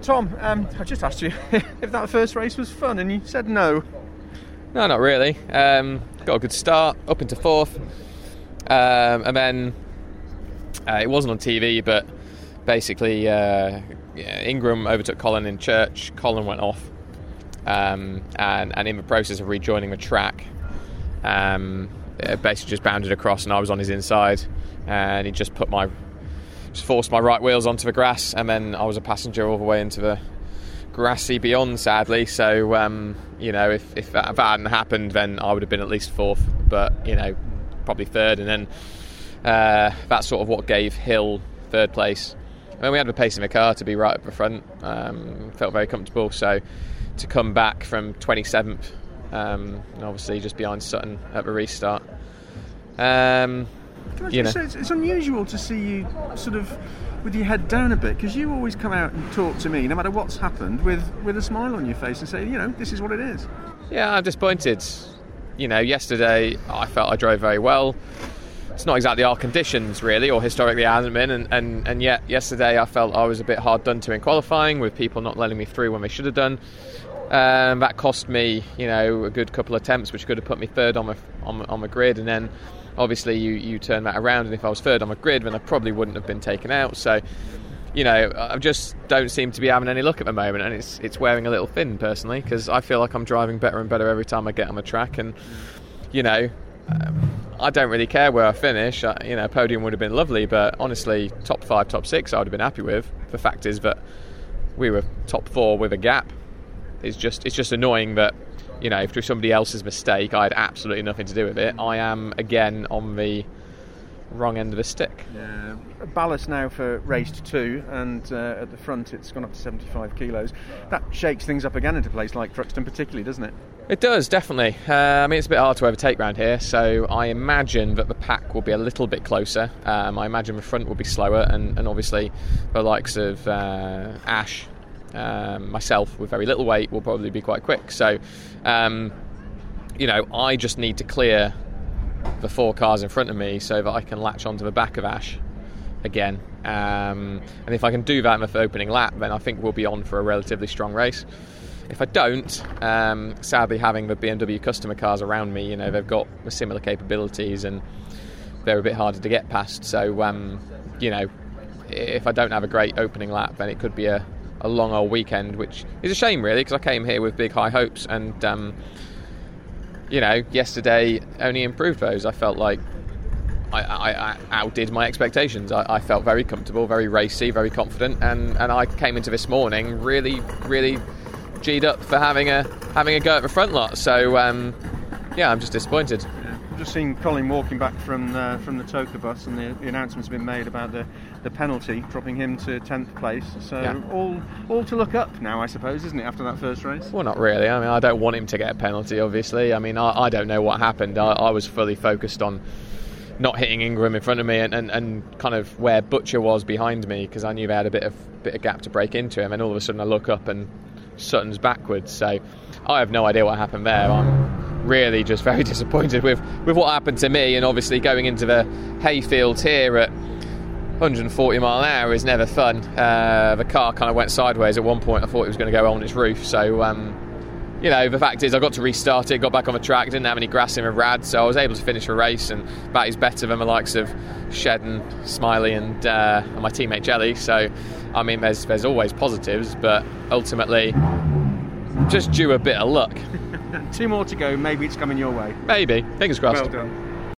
Tom, I just asked you if that first race was fun, and you said no. No, not really. Got a good start, up into fourth, and then it wasn't on TV, but basically Ingram overtook Colin in Church. Colin went off, and in the process of rejoining the track, basically just bounded across, and I was on his inside, and he just forced my right wheels onto the grass, and then I was a passenger all the way into the grassy beyond, sadly. So if that hadn't happened, then I would have been at least fourth, but probably third, and then that's sort of what gave Hill third place. And then we had the pace in the car to be right up the front. Felt very comfortable. So to come back from 27th, and obviously just behind Sutton at the restart. Can I just say, it's unusual to see you sort of with your head down a bit, because you always come out and talk to me, no matter what's happened, with a smile on your face and say, this is what it is. Yeah, I'm disappointed. Yesterday I felt I drove very well. It's not exactly our conditions, really, or historically it hasn't been, and yet yesterday I felt I was a bit hard done to in qualifying, with people not letting me through when they should have done. That cost me, a good couple of attempts, which could have put me third on the grid, and then obviously you turn that around, and if I was third on the grid, then I probably wouldn't have been taken out. So, I just don't seem to be having any luck at the moment, and it's wearing a little thin, personally, because I feel like I'm driving better and better every time I get on the track, and I don't really care where I finish. A podium would have been lovely, but honestly, top 5, top 6 I would have been happy with. The fact is that we were top 4 with a gap. It's just annoying that if through somebody else's mistake I had absolutely nothing to do with it. I am again on the wrong end of the stick. Yeah. Ballast now for race 2, and at the front it's gone up to 75 kilos. That shakes things up again into a place like Thruxton particularly, doesn't it? It does, definitely. It's a bit hard to overtake around here, so I imagine that the pack will be a little bit closer. I imagine the front will be slower, and obviously the likes of Ash, myself with very little weight, will probably be quite quick. So I just need to clear the 4 cars in front of me so that I can latch onto the back of Ash again, and if I can do that in the opening lap, then I think we'll be on for a relatively strong race. If I don't, sadly, having the BMW customer cars around me, they've got similar capabilities and they're a bit harder to get past. So if I don't have a great opening lap, then it could be a long old weekend, which is a shame, really, because I came here with big high hopes, and yesterday only improved those. I felt like I outdid my expectations. I felt very comfortable, very racy, very confident, and I came into this morning really, really G'd up for having a go at the front lot. So I'm just disappointed. Yeah. I've just seen Colin walking back from the Toka bus, and the announcement's been made about the penalty, dropping him to 10th place. So all to look up now, I suppose, isn't it, after that first race? Well, not really. I don't want him to get a penalty, obviously. I don't know what happened. I was fully focused on not hitting Ingram in front of me and kind of where Butcher was behind me, because I knew they had a bit of gap to break into him, and all of a sudden I look up and Sutton's backwards. So I have no idea what happened there. I'm really just very disappointed with what happened to me, and obviously going into the hayfield here at 140 mile an hour is never fun. The car kind of went sideways at one point. I thought it was going to go on its roof. So the fact is I got to restart it, got back on the track, didn't have any grass in the rad, so I was able to finish the race, and that is better than the likes of Shed and Smiley and my teammate Jelly. So there's always positives, but ultimately just due a bit of luck. 2 more to go, maybe it's coming your way. Maybe, fingers crossed. Well done.